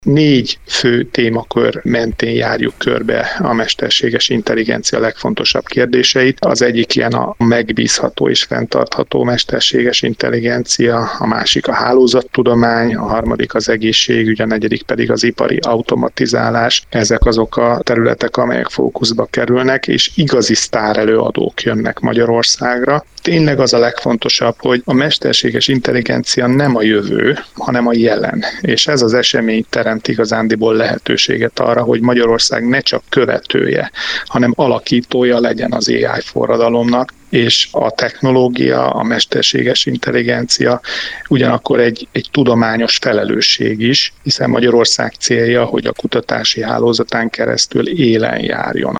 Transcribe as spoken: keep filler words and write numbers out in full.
Négy fő témakör mentén járjuk körbe a mesterséges intelligencia legfontosabb kérdéseit. Az egyik ilyen a megbízható és fenntartható mesterséges intelligencia, a másik a hálózattudomány, a harmadik az egészségügy, a negyedik pedig az ipari automatizálás. Ezek azok a területek, amelyek fókuszba kerülnek, és igazi sztárelőadók jönnek Magyarországra. Tényleg az a legfontosabb, hogy a mesterséges intelligencia nem a jövő, hanem a jelen. És ez az esemény teremt igazándiból lehetőséget arra, hogy Magyarország ne csak követője, hanem alakítója legyen az á i forradalomnak, és a technológia, a mesterséges intelligencia ugyanakkor egy, egy tudományos felelősség is, hiszen Magyarország célja, hogy a kutatási hálózatán keresztül élen járjon.